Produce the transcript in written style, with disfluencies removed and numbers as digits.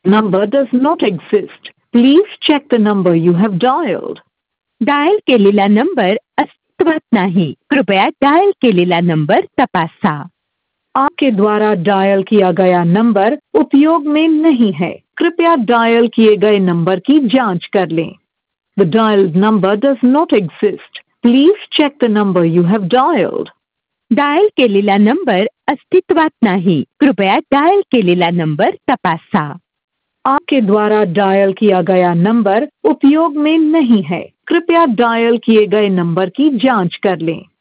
number does not exist. Please check the number you have dialed. Dial केलेला number अस्तित्वात नाही, कृपया dial केलेला नंबर तपासा. आपके द्वारा डायल किया गया नंबर उपयोग में नहीं है, कृपया डायल किए गए नंबर की जांच कर लें. The dialed number does not exist. Please check the number you have dialed. Dial केलेला नंबर अस्तित्वात नाही, कृपया डायल केलेला नंबर तपासा. आपके द्वारा डायल किया गया नंबर उपयोग में नहीं है, कृपया डायल किए गए नंबर की जांच कर लें.